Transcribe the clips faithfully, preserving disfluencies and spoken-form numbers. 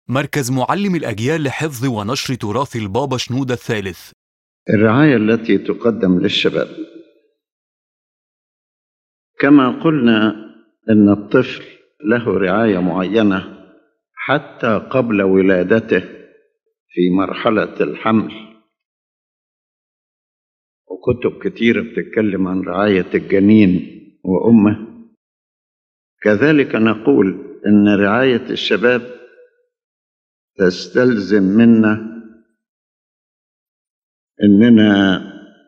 مركز معلم الأجيال لحفظ ونشر تراث البابا شنودة الثالث. الرعاية التي تقدم للشباب. كما قلنا إن الطفل له رعاية معينة حتى قبل ولادته في مرحلة الحمل، وكتب كتيرة بتتكلم عن رعاية الجنين وأمه. كذلك نقول إن رعاية الشباب تستلزم منا إننا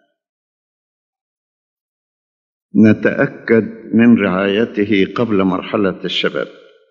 نتأكد من رعايته قبل مرحلة الشباب.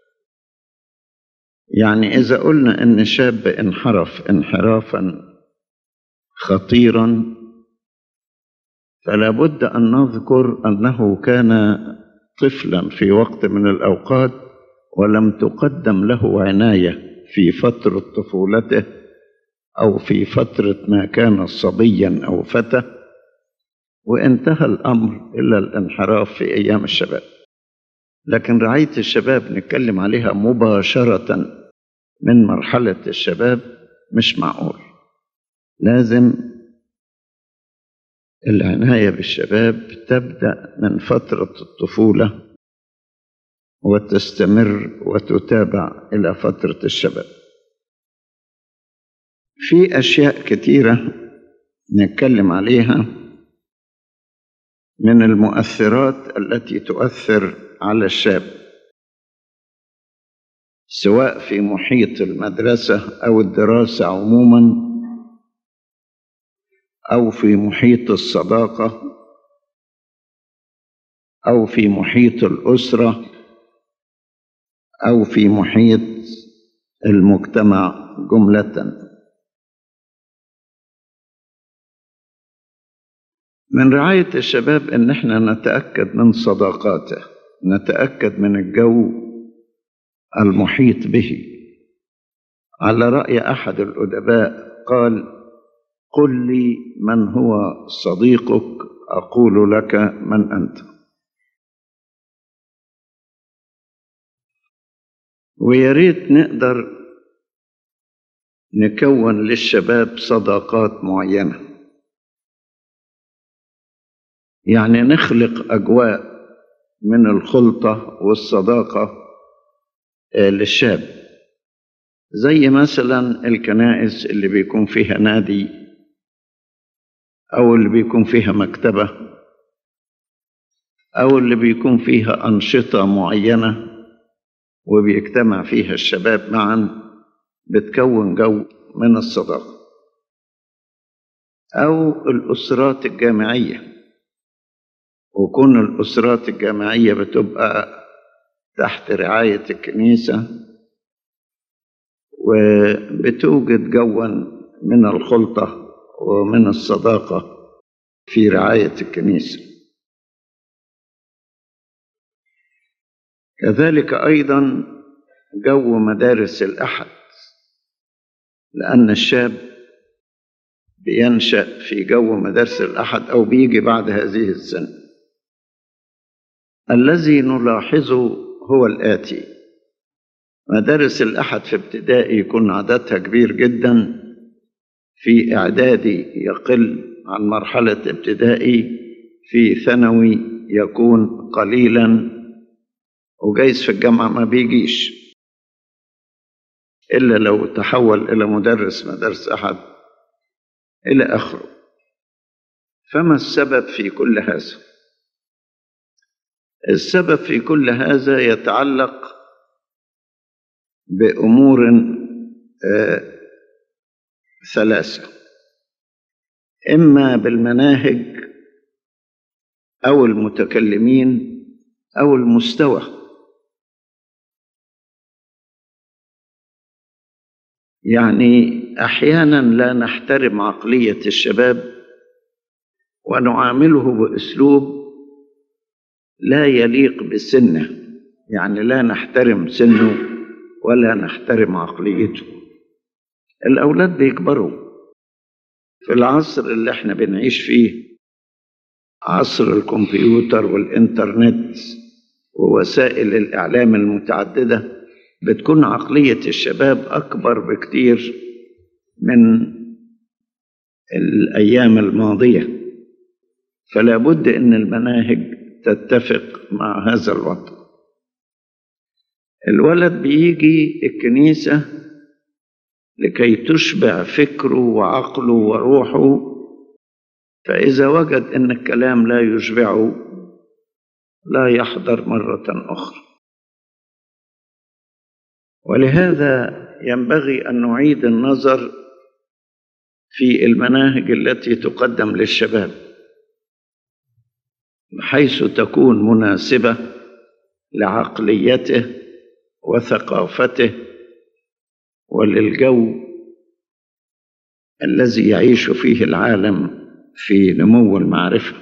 يعني إذا قلنا إن شاب انحرف انحرافا خطيرا، فلا بد أن نذكر أنه كان طفلا في وقت من الأوقات ولم تقدم له عناية في فترة طفولته أو في فترة ما كان صبيا أو فتى، وانتهى الأمر إلى الانحراف في أيام الشباب. لكن رعاية الشباب نتكلم عليها مباشرة من مرحلة الشباب مش معقول. لازم العناية بالشباب تبدأ من فترة الطفولة وتستمر وتتابع إلى فترة الشباب. في أشياء كثيرة نتكلم عليها من المؤثرات التي تؤثر على الشاب، سواء في محيط المدرسة أو الدراسة عموما، أو في محيط الصداقة، أو في محيط الأسرة، أو في محيط المجتمع جملة. من رعاية الشباب إن احنا نتأكد من صداقاته، نتأكد من الجو المحيط به. على رأي أحد الأدباء قال: قل لي من هو صديقك أقول لك من أنت. وياريت نقدر نكون للشباب صداقات معينة، يعني نخلق أجواء من الخلطة والصداقة للشاب، زي مثلا الكنائس اللي بيكون فيها نادي، أو اللي بيكون فيها مكتبة، أو اللي بيكون فيها أنشطة معينة وبيجتمع فيها الشباب معا، بتكون جو من الصداقة. أو الأسرات الجامعية، وكون الأسرات الجامعية بتبقى تحت رعاية الكنيسة وبتوجد جوا من الخلطة ومن الصداقة في رعاية الكنيسة. كذلك أيضا جو مدارس الأحد، لأن الشاب بينشأ في جو مدارس الأحد أو بيجي بعد هذه السنة. الذي نلاحظه هو الآتي: مدارس الأحد في ابتدائي يكون عددها كبير جدا، في إعدادي يقل عن مرحلة ابتدائي، في ثانوي يكون قليلا، وجايز في الجامعة ما بيجيش إلا لو تحول إلى مدرس مدارس أحد إلى آخره. فما السبب في كل هذا؟ السبب في كل هذا يتعلق بأمور آه ثلاثة: إما بالمناهج أو المتكلمين أو المستوى. يعني أحيانا لا نحترم عقلية الشباب ونعامله بأسلوب لا يليق بسنه، يعني لا نحترم سنه ولا نحترم عقليته. الأولاد بيكبروا في العصر اللي احنا بنعيش فيه، عصر الكمبيوتر والإنترنت ووسائل الإعلام المتعددة، بتكون عقلية الشباب أكبر بكتير من الأيام الماضية، فلا بد أن المناهج تتفق مع هذا الوضع. الولد بيجي الكنيسة لكي تشبع فكره وعقله وروحه، فإذا وجد أن الكلام لا يشبعه لا يحضر مرة أخرى. ولهذا ينبغي أن نعيد النظر في المناهج التي تقدم للشباب بحيث تكون مناسبة لعقليته وثقافته وللجو الذي يعيش فيه العالم في نمو المعرفة.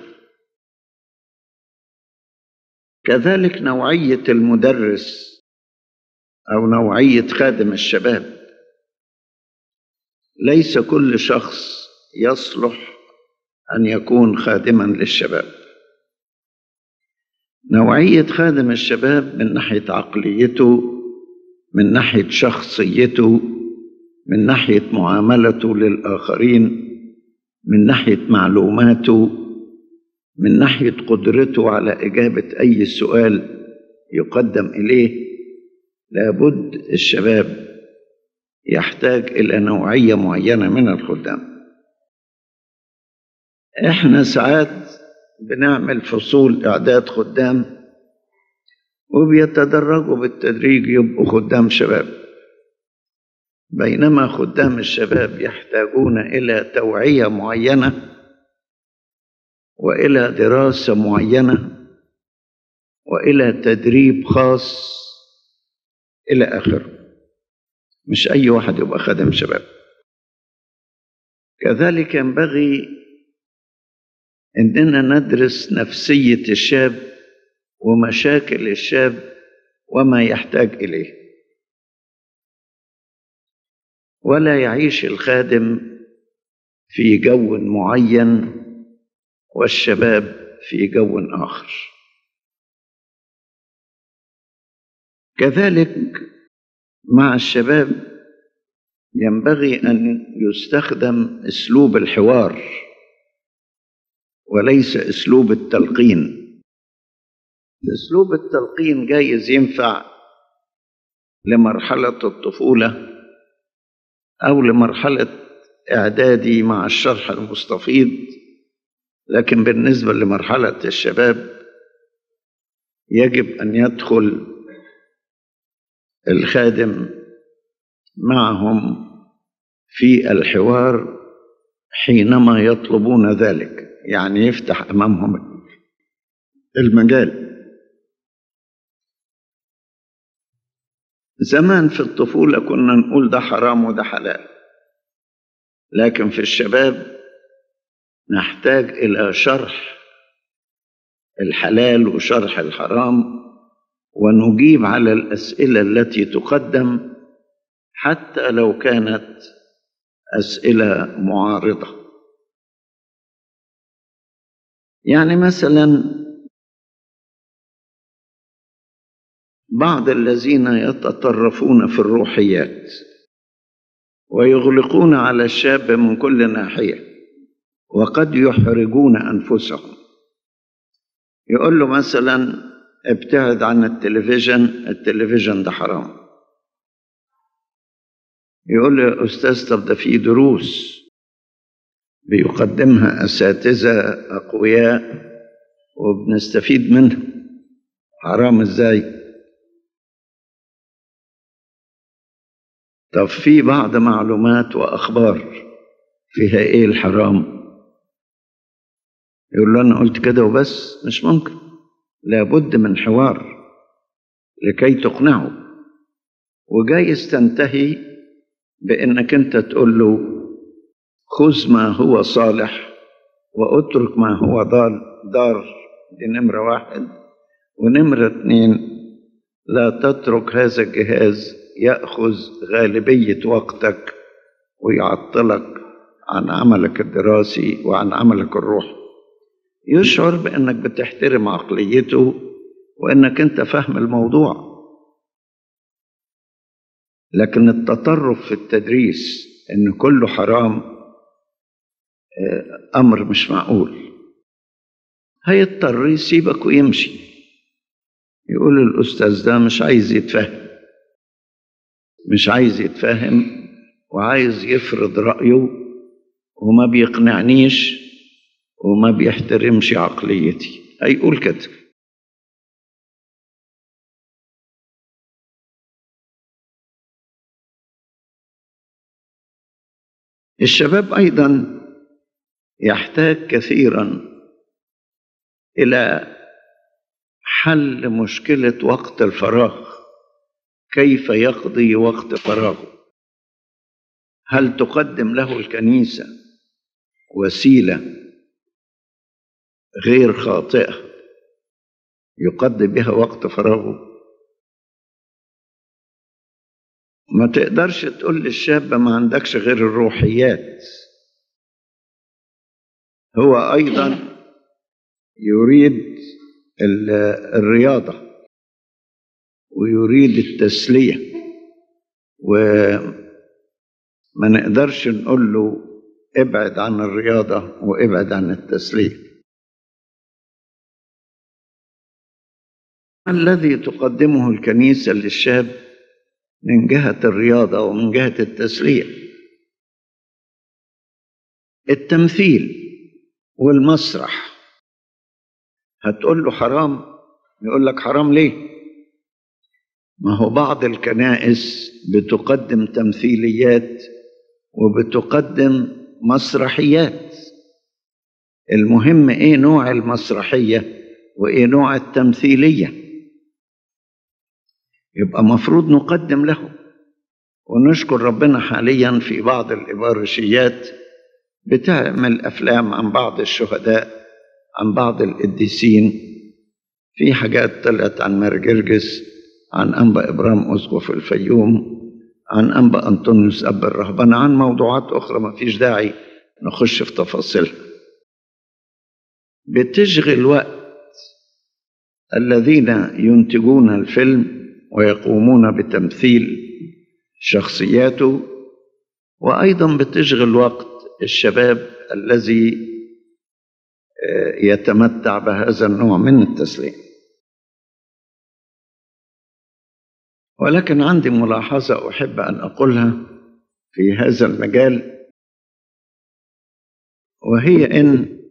كذلك نوعية المدرس أو نوعية خادم الشباب، ليس كل شخص يصلح أن يكون خادما للشباب. نوعية خادم الشباب من ناحية عقليته، من ناحية شخصيته، من ناحية معاملته للآخرين، من ناحية معلوماته، من ناحية قدرته على إجابة أي سؤال يقدم إليه. لابد الشباب يحتاج إلى نوعية معينة من الخدام. إحنا ساعات بنعمل فصول إعداد خدام وبيتدرجوا بالتدريج يبقوا خدام شباب، بينما خدام الشباب يحتاجون إلى توعية معينة وإلى دراسة معينة وإلى تدريب خاص إلى آخره. مش أي واحد يبقى خادم شباب. كذلك ينبغي أننا ندرس نفسية الشاب ومشاكل الشاب وما يحتاج إليه، ولا يعيش الخادم في جو معين والشباب في جو آخر. كذلك مع الشباب ينبغي أن يستخدم أسلوب الحوار وليس أسلوب التلقين. أسلوب التلقين جايز ينفع لمرحلة الطفولة أو لمرحلة إعدادي مع الشرح المستفيض، لكن بالنسبة لمرحلة الشباب يجب أن يدخل الخادم معهم في الحوار حينما يطلبون ذلك، يعني يفتح أمامهم المجال. زمان في الطفولة كنا نقول ده حرام وده حلال، لكن في الشباب نحتاج إلى شرح الحلال وشرح الحرام، ونجيب على الأسئلة التي تقدم حتى لو كانت أسئلة معارضة. يعني مثلا بعض الذين يتطرفون في الروحيات ويغلقون على الشاب من كل ناحية وقد يحرجون أنفسهم، يقول له مثلا ابتعد عن التلفزيون، التلفزيون ده حرام. يقول له يا أستاذ طب ده في دروس بيقدمها أساتذة أقوياء وبنستفيد منها، حرام إزاي؟ طب في بعض معلومات وأخبار فيها إيه الحرام؟ يقول له أنا قلت كده وبس، مش ممكن، لابد من حوار لكي تقنعه. وجايز تنتهي بأنك أنت تقول له خذ ما هو صالح واترك ما هو ضال ضار، دي نمرة واحد. ونمرة اتنين، لا تترك هذا الجهاز يأخذ غالبية وقتك ويعطلك عن عملك الدراسي وعن عملك الروحي. يشعر بأنك بتحترم عقليته وأنك أنت فاهم الموضوع. لكن التطرف في التدريس إن كله حرام أمر مش معقول. هيضطر يسيبك ويمشي، يقول الأستاذ ده مش عايز يتفهم، مش عايز يتفهم وعايز يفرض رأيه وما بيقنعنيش وما بيحترمش عقليتي، هيقول كده. الشباب أيضا يحتاج كثيرا إلى حل مشكلة وقت الفراغ. كيف يقضي وقت فراغه؟ هل تقدم له الكنيسة وسيلة غير خاطئة يقضي بها وقت فراغه؟ ما تقدرش تقول للشاب ما عندكش غير الروحيات. هو أيضا يريد الرياضة ويريد التسلية، وما نقدرش نقول له ابعد عن الرياضة وابعد عن التسلية. الذي تقدمه الكنيسة للشاب من جهة الرياضة ومن جهة التسلية التمثيل والمسرح. هتقول له حرام، يقول لك حرام ليه؟ ما هو بعض الكنائس بتقدم تمثيليات وبتقدم مسرحيات. المهم ايه نوع المسرحية وايه نوع التمثيلية، يبقى مفروض نقدم له. ونشكر ربنا حاليا في بعض الإبارشيات بتعمل أفلام عن بعض الشهداء، عن بعض القديسين. في حاجات طلعت عن مار جرجس، عن أنبا إبرام أسقف الفيوم، عن أنبا أنطونيوس أب الرهبنة، عن موضوعات أخرى ما فيش داعي نخش في تفاصيلها. بتشغل وقت الذين ينتجون الفيلم ويقومون بتمثيل شخصياته، وأيضا بتشغل وقت الشباب الذي يتمتع بهذا النوع من التسلية. ولكن عندي ملاحظة أحب أن أقولها في هذا المجال، وهي إن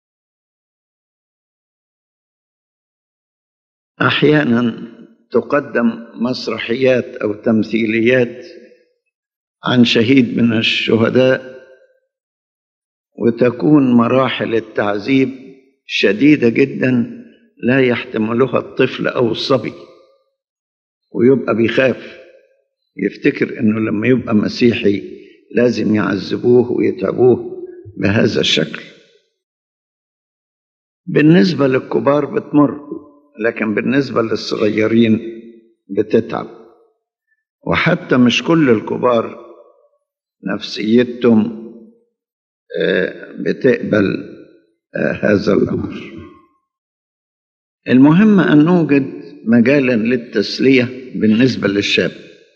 أحيانا تقدم مسرحيات أو تمثيليات عن شهيد من الشهداء، وتكون مراحل التعذيب شديدة جدا لا يحتملها الطفل أو الصبي، ويبقى بيخاف، يفتكر إنه لما يبقى مسيحي لازم يعذبوه ويتعبوه بهذا الشكل. بالنسبة للكبار بتمر، لكن بالنسبة للصغيرين بتتعب. وحتى مش كل الكبار نفسيتهم بتقبل هذا الأمر. المهم أن نوجد مجالا للتسلية بالنسبة للشاب.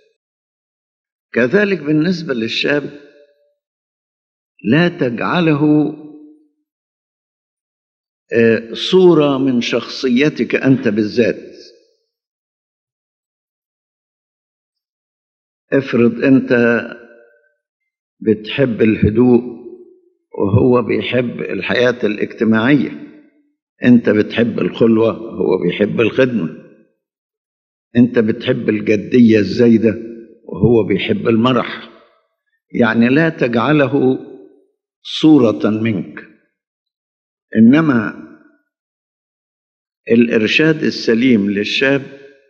كذلك بالنسبة للشاب لا تجعله صورة من شخصيتك أنت بالذات. افرض أنت بتحب الهدوء وهو بيحب الحياة الاجتماعية، أنت بتحب الخلوة وهو بيحب الخدمة، أنت بتحب الجدية الزايدة وهو بيحب المرح. يعني لا تجعله صورة منك، إنما الإرشاد السليم للشاب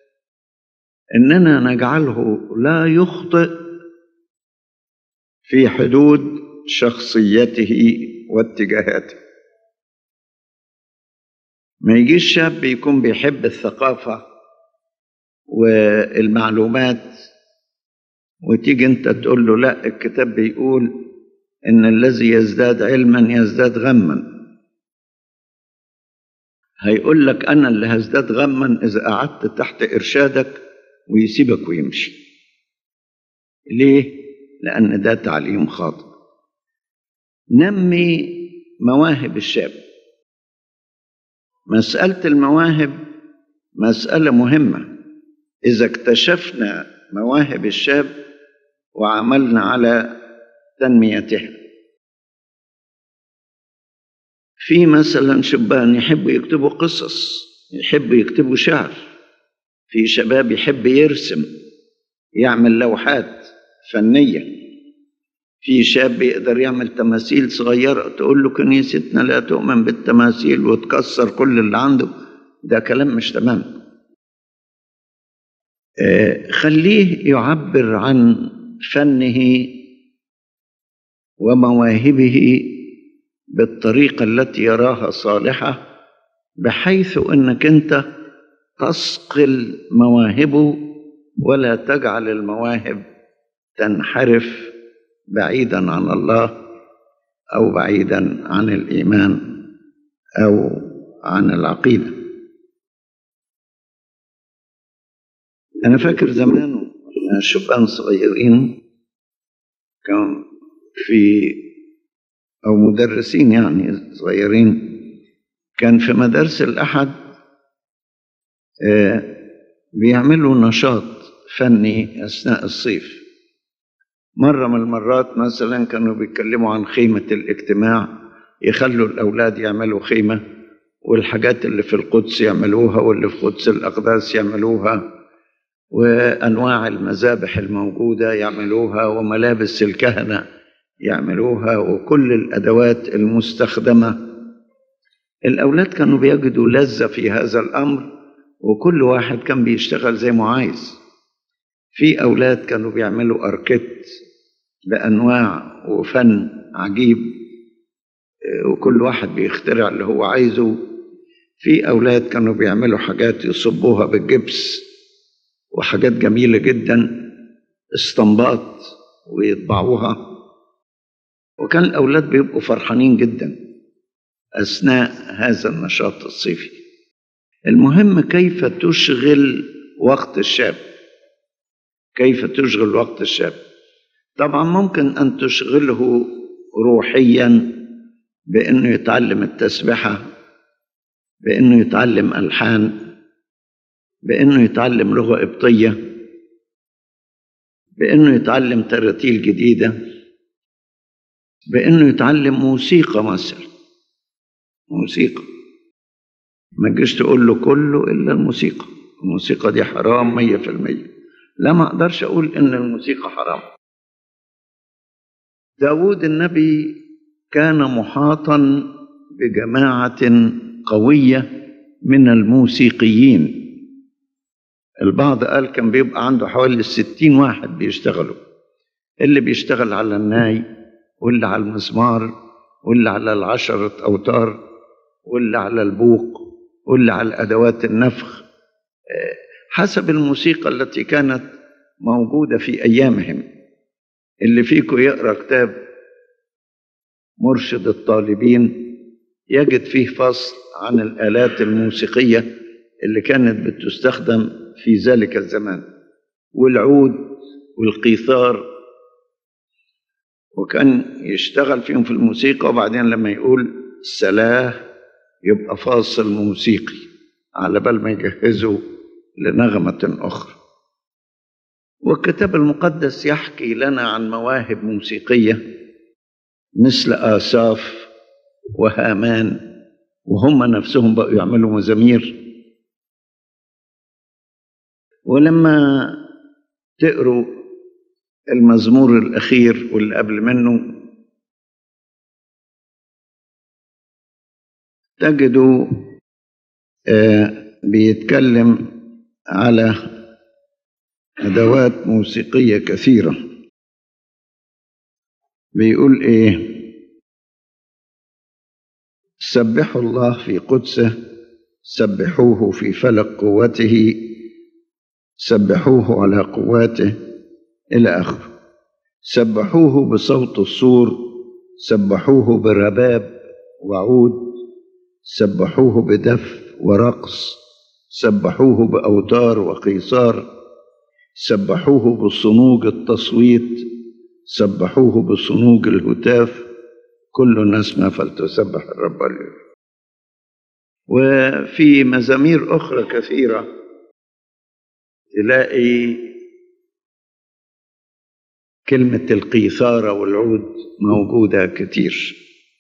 إننا نجعله لا يخطئ في حدود شخصيته واتجاهاته. ما يجيش شاب يكون بيحب الثقافة والمعلومات وتيجي انت تقول له لا، الكتاب بيقول ان الذي يزداد علما يزداد غما. هيقول لك انا اللي هزداد غما اذا قعدت تحت ارشادك ويسيبك ويمشي. ليه؟ لأن ده تعليم خاطئ. نمي مواهب الشاب. مسألة المواهب مسألة مهمة. إذا اكتشفنا مواهب الشاب وعملنا على تنميتها. في مثلا شبان يحبوا يكتبوا قصص، يحبوا يكتبوا شعر. في شباب يحب يرسم، يعمل لوحات فنية. في شاب يقدر يعمل تماثيل صغيرة، تقول له كنيستنا لا تؤمن بالتماثيل وتكسر كل اللي عنده، ده كلام مش تمام. آه خليه يعبر عن فنه ومواهبه بالطريقة التي يراها صالحة، بحيث أنك أنت تصقل مواهبه ولا تجعل المواهب تنحرف بعيدا عن الله أو بعيدا عن الإيمان أو عن العقيدة. أنا فاكر زمان شبان صغيرين كان في أو مدرسين يعني صغيرين، كان في مدارس الأحد بيعملوا نشاط فني أثناء الصيف. مرة من المرات مثلا كانوا بيتكلموا عن خيمة الاجتماع، يخلوا الأولاد يعملوا خيمة، والحاجات اللي في القدس يعملوها واللي في قدس الأقداس يعملوها، وأنواع المذابح الموجودة يعملوها، وملابس الكهنة يعملوها، وكل الأدوات المستخدمة. الأولاد كانوا بيجدوا لذة في هذا الأمر، وكل واحد كان بيشتغل زي ما عايز. في أولاد كانوا بيعملوا أركيت بأنواع وفن عجيب، وكل واحد بيخترع اللي هو عايزه. في أولاد كانوا بيعملوا حاجات يصبوها بالجبس وحاجات جميلة جدا، استنباط ويطبعوها، وكان الأولاد بيبقوا فرحانين جدا أثناء هذا النشاط الصيفي. المهم كيف تشغل وقت الشاب، كيف تشغل وقت الشاب. طبعا ممكن أن تشغله روحيا بأنه يتعلم التسبحة، بأنه يتعلم ألحان، بأنه يتعلم لغة قبطية، بأنه يتعلم تراتيل جديدة، بأنه يتعلم موسيقى مثلا. موسيقى ما تجيش تقول له كله إلا الموسيقى، الموسيقى دي حرام مية في المية. لا، ما أقدرش أقول إن الموسيقى حرام. داود النبي كان محاطا بجماعة قوية من الموسيقيين. البعض قال كان بيبقى عنده حوالي ستين واحد بيشتغلوا، اللي بيشتغل على الناي، واللي على المزمار، واللي على العشرة أوتار، واللي على البوق، واللي على أدوات النفخ، حسب الموسيقى التي كانت موجودة في أيامهم. اللي فيكم يقرأ كتاب مرشد الطالبين يجد فيه فصل عن الآلات الموسيقية اللي كانت بتستخدم في ذلك الزمان، والعود والقيثار، وكان يشتغل فيهم في الموسيقى، وبعدين لما يقول سلاه يبقى فاصل موسيقي على بال ما يجهزوا لنغمة أخرى. والكتاب المقدس يحكي لنا عن مواهب موسيقية مثل آساف وهامان، وهم نفسهم بقوا يعملوا مزامير. ولما تقروا المزمور الأخير واللي قبل منه تجدوا آه بيتكلم على أدوات موسيقية كثيرة. بيقول إيه؟ سبحوا الله في قدسه، سبحوه في فلك قوته، سبحوه على قواته، إلى آخره. سبحوه بصوت الصور، سبحوه برباب وعود، سبحوه بدف ورقص، سبحوه بأوتار وقيصار، سبحوه بصنوج التصويت، سبحوه بصنوج الهتاف، كل نسمة فلتسبح الرب اليوم. وفي مزامير أخرى كثيرة تلاقي كلمة القيثارة والعود موجودة كتير.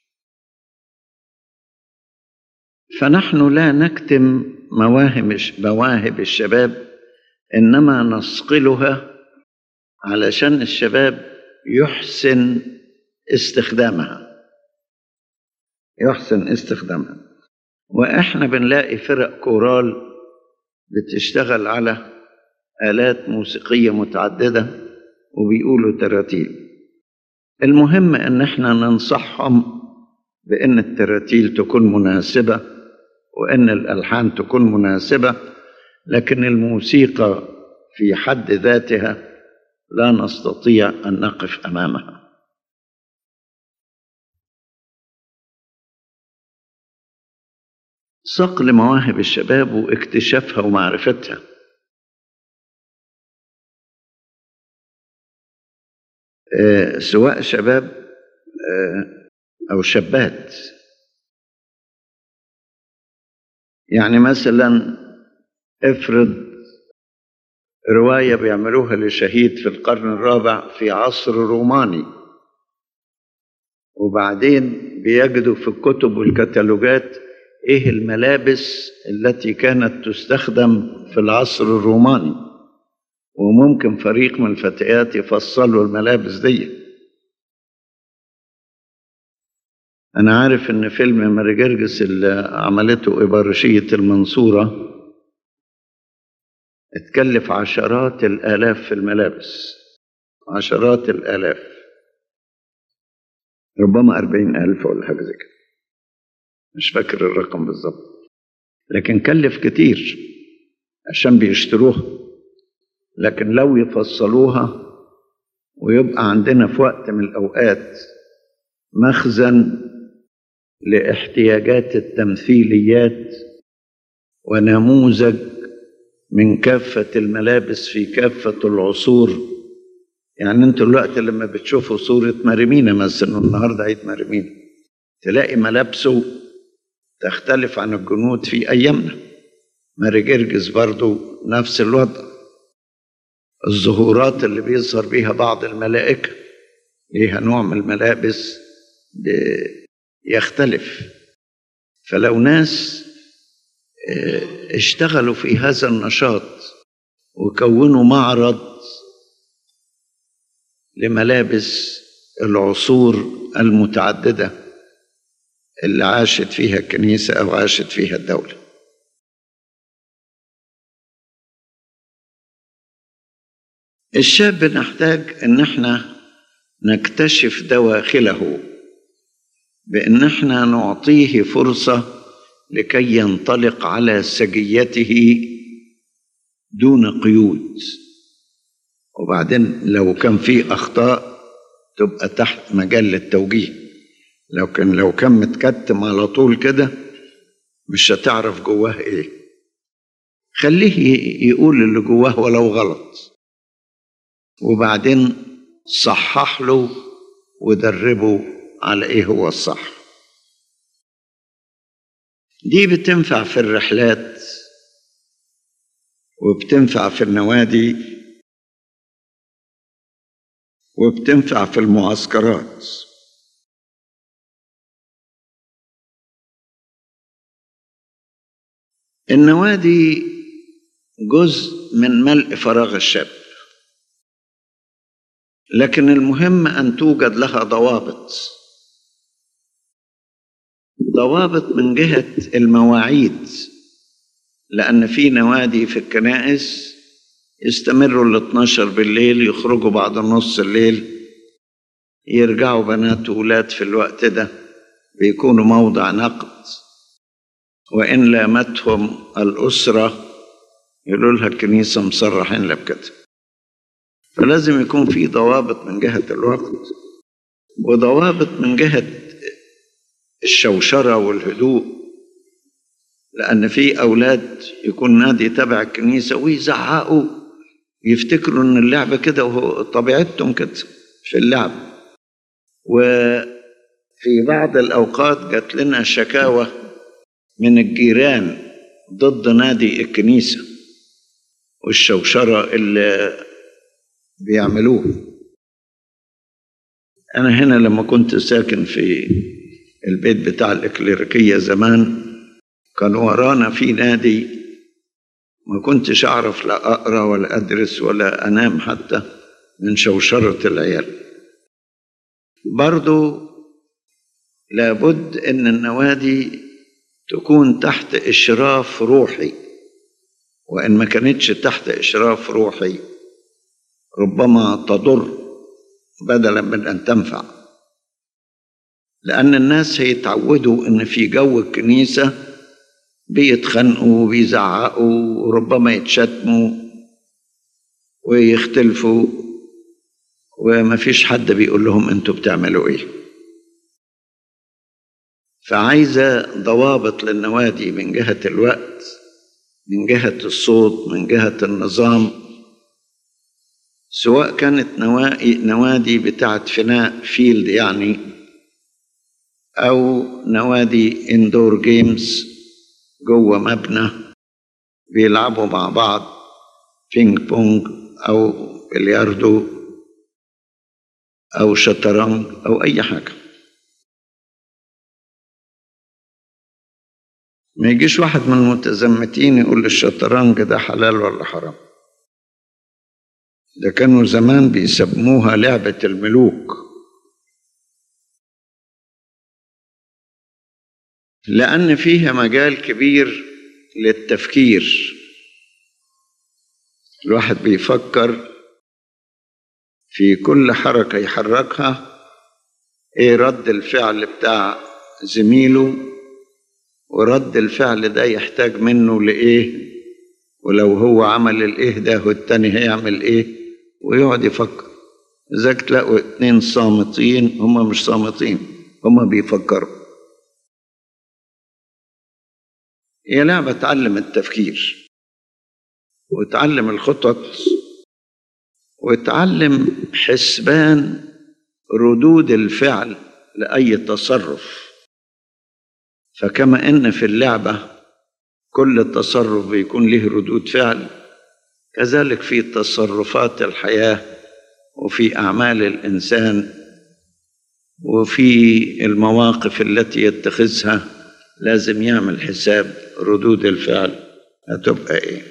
فنحن لا نكتم مواهب مواهب الشباب، إنما نصقلها علشان الشباب يحسن استخدامها يحسن استخدامها وإحنا بنلاقي فرق كورال بتشتغل على آلات موسيقية متعددة وبيقولوا تراتيل. المهم إن إحنا ننصحهم بأن التراتيل تكون مناسبة وأن الألحان تكون مناسبة، لكن الموسيقى في حد ذاتها لا نستطيع أن نقف أمامها. صقل مواهب الشباب واكتشافها ومعرفتها. آه سواء شباب آه أو شابات. يعني مثلا افرض رواية بيعملوها لشهيد في القرن الرابع في عصر روماني، وبعدين بيجدوا في الكتب والكتالوجات ايه الملابس التي كانت تستخدم في العصر الروماني، وممكن فريق من الفتيات يفصلوا الملابس دي. انا عارف ان فيلم ماري جرجس اللي عملته إبارشية المنصورة اتكلف عشرات الآلاف في الملابس، عشرات الآلاف، ربما أربعين ألف ولا حاجة زي كده، مش فاكر الرقم بالظبط، لكن كلف كتير عشان بيشتروها. لكن لو يفصلوها ويبقى عندنا في وقت من الأوقات مخزن لاحتياجات التمثيليات ونموذج من كافة الملابس في كافة العصور. يعني انتوا الوقت لما بتشوفوا صورة ماريمينا مثلا، النهارده عيد ماريمينا، تلاقي ملابسه تختلف عن الجنود في أيامنا. ماري جرجس برضو نفس الوضع. الظهورات اللي بيظهر بيها بعض الملائكة ليها نوع من الملابس يختلف. فلو ناس اشتغلوا في هذا النشاط وكونوا معرض لملابس العصور المتعددة اللي عاشت فيها الكنيسة أو عاشت فيها الدولة. الشاب نحتاج ان احنا نكتشف دواخله بان احنا نعطيه فرصة لكي ينطلق على سجيته دون قيود. وبعدين لو كان في اخطاء تبقى تحت مجال للتوجيه، لو كان لو كان متكتم على طول كده مش هتعرف جواه ايه. خليه يقول اللي جواه ولو غلط، وبعدين صحح له ودربه على ايه هو الصح. دي بتنفع في الرحلات وبتنفع في النوادي وبتنفع في المعسكرات. النوادي جزء من ملء فراغ الشاب، لكن المهم أن توجد لها ضوابط. ضوابط من جهة المواعيد، لأن في نوادي في الكنائس يستمروا ل اتناشر بالليل، يخرجوا بعد نص الليل، يرجعوا بنات وولاد في الوقت ده، بيكونوا موضع نقد، وإن لامتهم الأسرة يقولوا لها الكنيسة مصرحين لها بكده. فلازم يكون في ضوابط من جهة الوقت وضوابط من جهة الشوشرة والهدوء، لأن في أولاد يكون نادي تبع الكنيسة ويزعقوا يفتكروا ان اللعبة كده، وهو طبيعتهم كده في اللعب. وفي بعض الأوقات جات لنا شكاوى من الجيران ضد نادي الكنيسة والشوشرة اللي بيعملوه. أنا هنا لما كنت ساكن في البيت بتاع الإكليريكية زمان، كان ورانا في نادي، ما كنتش أعرف لا أقرأ ولا أدرس ولا أنام حتى من شوشرة العيال. برضو لابد أن النوادي تكون تحت إشراف روحي، وإن ما كانتش تحت إشراف روحي ربما تضر بدلا من أن تنفع، لأن الناس هيتعودوا إن في جو الكنيسة بيتخانقوا وبيزعقوا وربما يتشتموا ويختلفوا، وما فيش حد بيقول لهم انتوا بتعملوا ايه. فعايزة ضوابط للنوادي من جهة الوقت، من جهة الصوت، من جهة النظام، سواء كانت نوادي بتاعت فناء فيلد يعني، أو نوادي اندور جيمز جوه مبنى بيلعبوا مع بعض بينج بونج أو بلياردو أو شطرنج أو أي حاجة. ما يجيش واحد من المتزمتين يقول الشطرنج ده حلال ولا حرام. ده كانوا زمان بيسموها لعبة الملوك، لأن فيها مجال كبير للتفكير. الواحد بيفكر في كل حركة يحركها ايه رد الفعل بتاع زميله، ورد الفعل ده يحتاج منه لإيه، ولو هو عمل الإيه ده والتاني هيعمل إيه، ويقعد يفكر. إذا تلاقوا اتنين صامتين، هما مش صامتين، هما بيفكروا. هي لعبة تعلم التفكير وتعلم الخطط وتعلم حسبان ردود الفعل لأي تصرف. فكما إن في اللعبة كل تصرف بيكون له ردود فعل، كذلك في تصرفات الحياة وفي أعمال الإنسان وفي المواقف التي يتخذها لازم يعمل حساب ردود الفعل هتبقى إيه.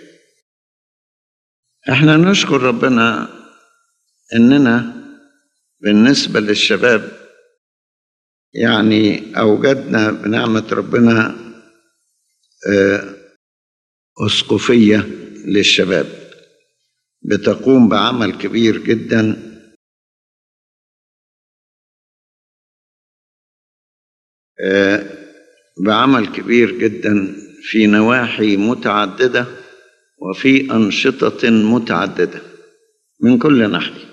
احنا نشكر ربنا إننا بالنسبة للشباب يعني أوجدنا بنعمة ربنا أسقفية للشباب بتقوم بعمل كبير جدا بعمل كبير جدا في نواحي متعددة وفي أنشطة متعددة من كل ناحية.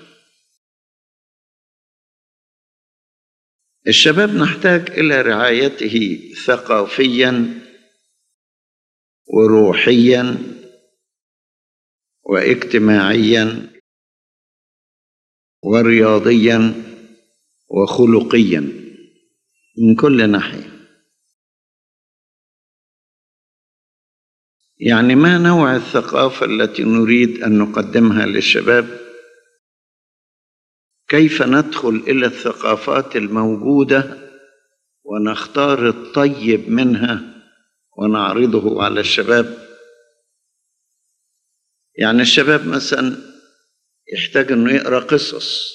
الشباب نحتاج إلى رعايته ثقافيا وروحيا واجتماعيا ورياضيا وخلقيا من كل ناحية. يعني ما نوع الثقافة التي نريد أن نقدمها للشباب؟ كيف ندخل إلى الثقافات الموجودة ونختار الطيب منها ونعرضه على الشباب؟ يعني الشباب مثلا يحتاج أنه يقرأ قصص،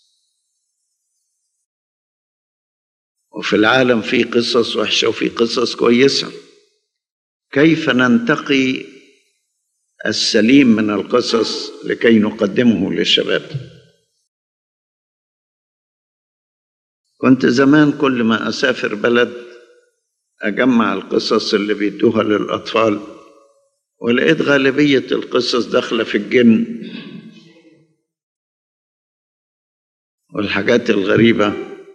وفي العالم في قصص وحشة وفي قصص كويسة. كيف ننتقي السليم من القصص لكي نقدمه للشباب؟ كنت زمان كل ما أسافر بلد أجمع القصص اللي بيدوها للأطفال، ولقيت غالبية القصص داخلة في الجن والحاجات الغريبة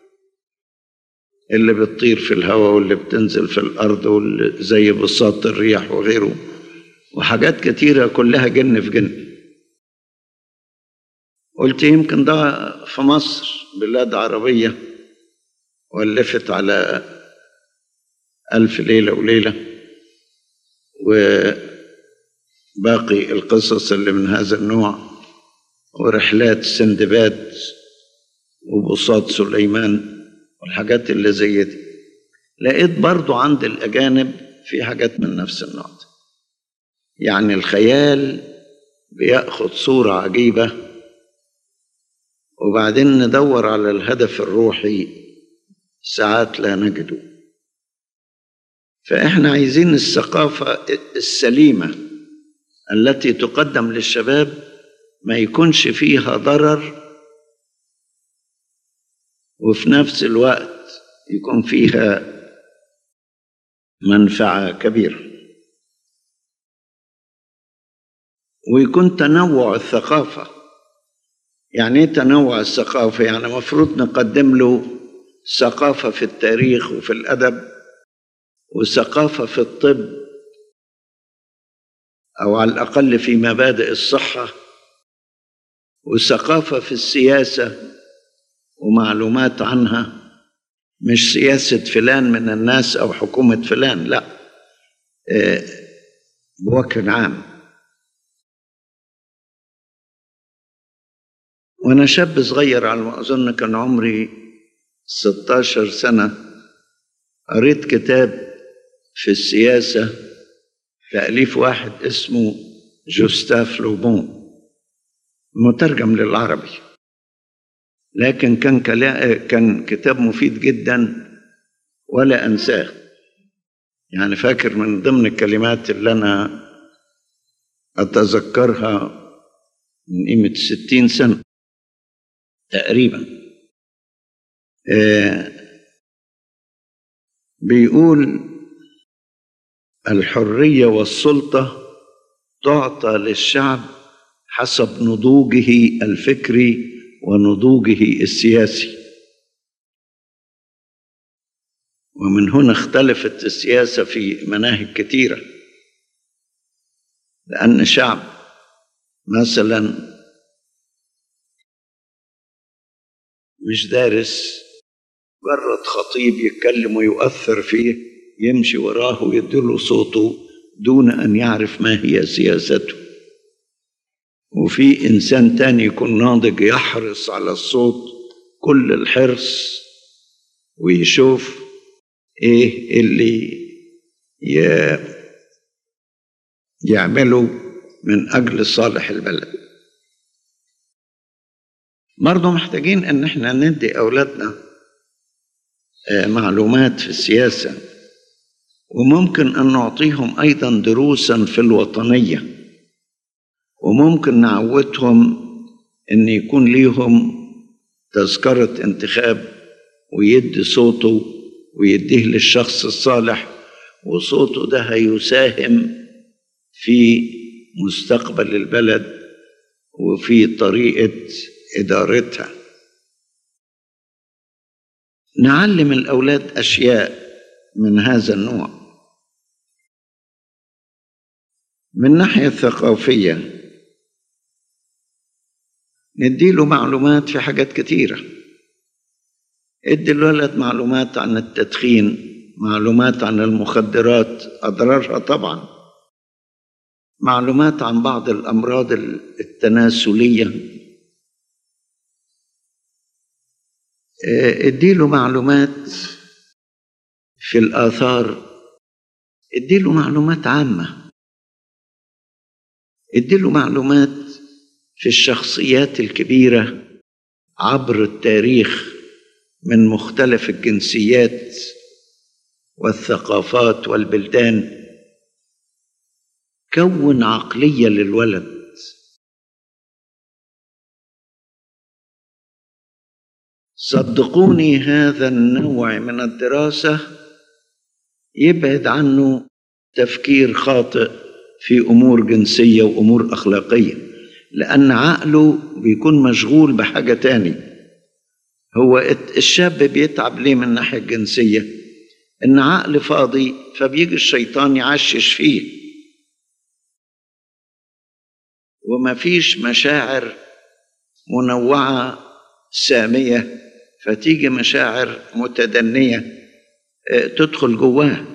اللي بتطير في الهواء واللي بتنزل في الأرض واللي زي بساط الرياح وغيره، وحاجات كتيرة كلها جن في جن. قلت يمكن ده في مصر بلاد عربية ولفت على ألف ليلة وليلة، وباقي القصص اللي من هذا النوع ورحلات سندباد وبساط سليمان والحاجات اللي زي دي، لقيت برضو عند الأجانب في حاجات من نفس النوع ده. يعني الخيال بيأخذ صورة عجيبة وبعدين ندور على الهدف الروحي ساعات لا نجده. فإحنا عايزين الثقافة السليمة التي تقدم للشباب ما يكونش فيها ضرر وفي نفس الوقت يكون فيها منفعة كبيرة، ويكون تنوع الثقافة. يعني ايه تنوع الثقافة؟ يعني مفروض نقدم له ثقافة في التاريخ وفي الأدب، وثقافة في الطب، أو على الأقل في مبادئ الصحة، وثقافة في السياسة ومعلومات عنها، مش سياسة فلان من الناس أو حكومة فلان، لا، بوجه عام. وأنا شاب صغير على ما أظن كان عمري ستاشر سنة قريت كتاب في السياسة تأليف واحد اسمه جوستاف لوبون، مترجم للعربي، لكن كان كان كتاب مفيد جدا ولا أنساه. يعني فاكر من ضمن الكلمات اللي أنا أتذكرها من قيمة ستين سنة تقريبا، آه بيقول: الحرية والسلطة تعطى للشعب حسب نضوجه الفكري ونضوجه السياسي، ومن هنا اختلفت السياسة في مناهج كثيرة، لأن شعب مثلا مش دارس، مجرد خطيب يتكلم ويؤثر فيه يمشي وراه ويديله صوته دون أن يعرف ما هي سياسته، وفي إنسان تاني يكون ناضج يحرص على الصوت كل الحرص ويشوف إيه اللي يعمله من أجل صالح البلد. برضو محتاجين أن احنا ندي أولادنا معلومات في السياسة، وممكن أن نعطيهم أيضا دروسا في الوطنية، وممكن نعودهم أن يكون ليهم تذكرة انتخاب ويدي صوته ويديه للشخص الصالح، وصوته ده هيساهم في مستقبل البلد وفي طريقة إدارتها. نعلم الأولاد أشياء من هذا النوع. من الناحية الثقافية نديله معلومات في حاجات كتيرة. ادي الولد معلومات عن التدخين، معلومات عن المخدرات أضرارها طبعا، معلومات عن بعض الأمراض التناسلية، اديله معلومات في الآثار، اديله معلومات عامة، اديله معلومات في الشخصيات الكبيرة عبر التاريخ من مختلف الجنسيات والثقافات والبلدان. كون عقلية للولد. صدقوني هذا النوع من الدراسة يبعد عنه تفكير خاطئ في أمور جنسية وأمور أخلاقية، لأن عقله بيكون مشغول بحاجة تاني. هو الشاب بيتعب ليه من الناحية الجنسية؟ إن عقل فاضي فبيجي الشيطان يعشش فيه، وما فيش مشاعر منوعة سامية، فتيجي مشاعر متدنية تدخل جواه.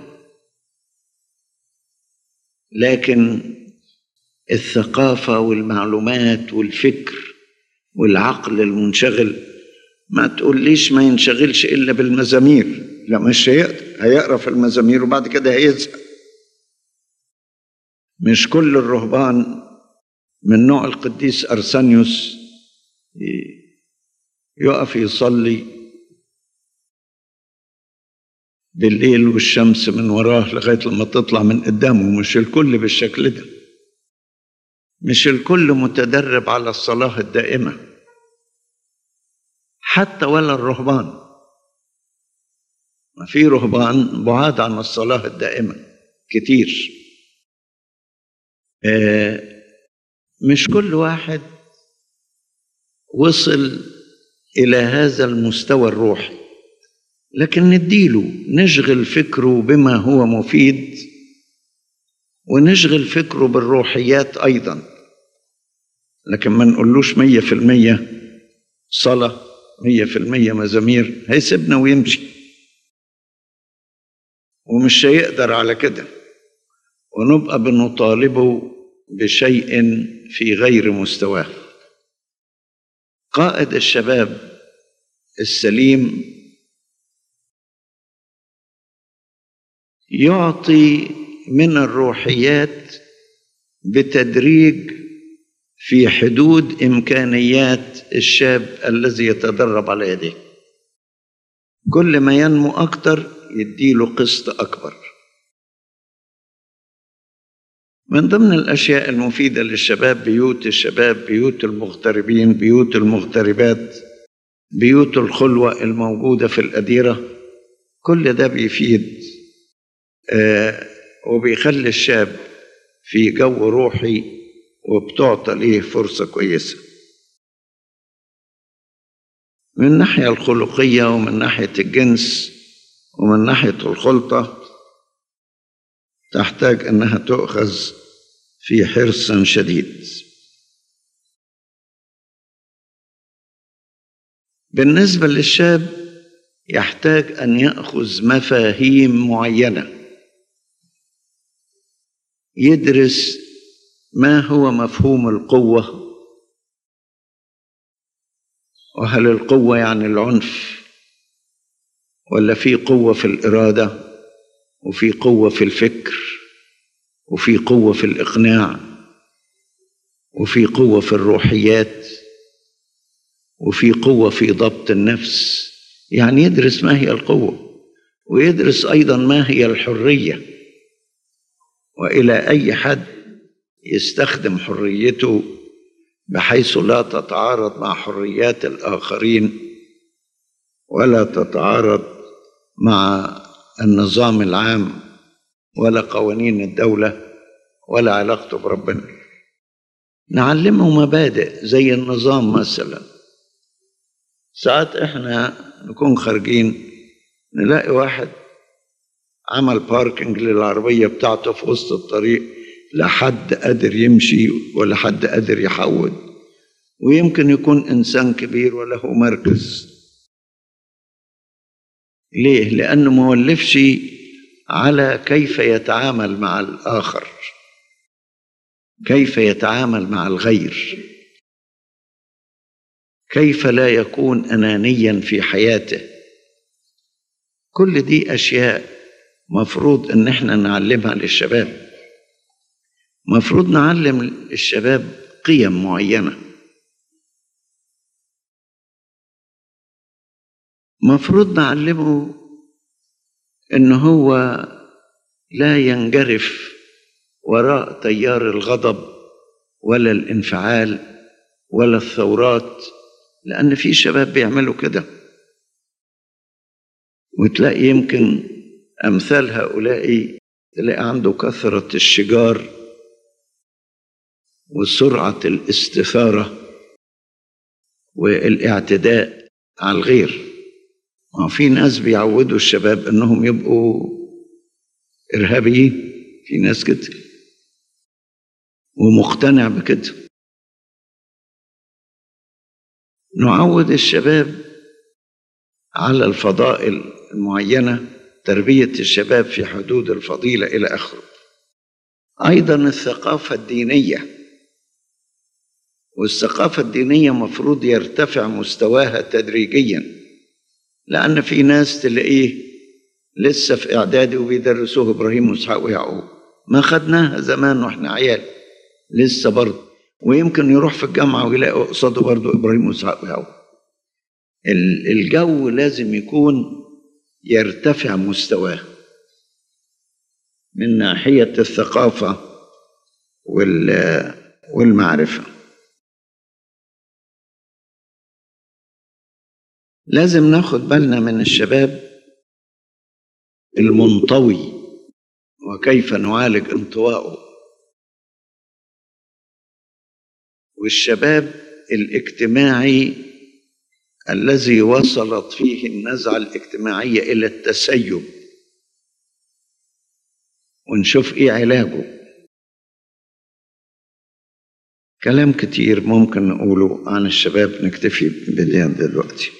لكن الثقافة والمعلومات والفكر والعقل المنشغل ما تقوليش ما ينشغلش إلا بالمزامير، لا مش هيقدر، هيقرأ في المزامير وبعد كده هيزهق. مش كل الرهبان من نوع القديس أرسانيوس يقف يصلي بالليل والشمس من وراه لغاية لما تطلع من قدامه. مش الكل بالشكل ده، مش الكل متدرب على الصلاة الدائمة، حتى ولا الرهبان. ما في رهبان بعاد عن الصلاة الدائمة كتير. آه مش كل واحد وصل إلى هذا المستوى الروحي، لكن نديله، نشغل فكره بما هو مفيد، ونشغل فكره بالروحيات أيضا، لكن ما نقولوش مية في المية صلاة مية في المية مزامير، هيسيبنا ويمشي، ومش هيقدر على كده، ونبقى بنطالبه بشيء في غير مستواه. قائد الشباب السليم يعطي من الروحيات بتدريج في حدود إمكانيات الشاب الذي يتدرب على يديه. كل ما ينمو أكتر يديله قسط أكبر. من ضمن الأشياء المفيدة للشباب بيوت الشباب، بيوت المغتربين، بيوت المغتربات، بيوت الخلوة الموجودة في الأديرة. كل ده بيفيد آه وبيخلي الشاب في جو روحي، وبتعطى ليه فرصة كويسة من الناحية الخلقية ومن ناحية الجنس ومن ناحية الخلطة. تحتاج أنها تؤخذ في حرص شديد. بالنسبة للشاب يحتاج أن يأخذ مفاهيم معينة، يدرس ما هو مفهوم القوة، وهل القوة يعني العنف، ولا في قوة في الإرادة، وفي قوة في الفكر، وفي قوة في الإقناع، وفي قوة في الروحيات، وفي قوة في ضبط النفس. يعني يدرس ما هي القوة، ويدرس أيضا ما هي الحرية، وإلى أي حد يستخدم حريته بحيث لا تتعارض مع حريات الآخرين، ولا تتعارض مع النظام العام، ولا قوانين الدولة، ولا علاقته بربنا. نعلمه مبادئ زي النظام مثلا. ساعات احنا نكون خارجين نلاقي واحد عمل باركنج للعربية بتاعته في وسط الطريق، لا حد قادر يمشي ولا حد قادر يحود، ويمكن يكون إنسان كبير وله مركز. ليه؟ لأنه مولفش على كيف يتعامل مع الآخر، كيف يتعامل مع الغير، كيف لا يكون أنانيا في حياته. كل دي أشياء مفروض أن احنا نعلمها للشباب. مفروض نعلم الشباب قيم معينة، مفروض نعلمه أنه هو لا ينجرف وراء تيار الغضب ولا الانفعال ولا الثورات، لأن في شباب بيعملوا كده، وتلاقي يمكن أمثال هؤلاء تلاقي عنده كثرة الشجار وسرعة الاستثارة والاعتداء على الغير. في ناس بيعودوا الشباب أنهم يبقوا إرهابيين، في ناس كده ومقتنع بكده. نعود الشباب على الفضائل المعينة، تربية الشباب في حدود الفضيلة إلى آخره. أيضا الثقافة الدينية، والثقافة الدينية مفروض يرتفع مستواها تدريجيا، لأن في ناس تلاقيه لسه في إعدادي وبيدرسوه إبراهيم وإسحاق ويعقوب، ما خدناها زمان وإحنا عيال لسه برضه، ويمكن يروح في الجامعة ويلاقي قصاده برضه إبراهيم وإسحاق ويعقوب. الجو لازم يكون يرتفع مستواه من ناحية الثقافة والمعرفة. لازم ناخد بالنا من الشباب المنطوي وكيف نعالج انطواءه، والشباب الاجتماعي الذي وصلت فيه النزعة الاجتماعية إلى التسيب، ونشوف إيه علاجه. كلام كتير ممكن نقوله عن الشباب، نكتفي بدين دلوقتي.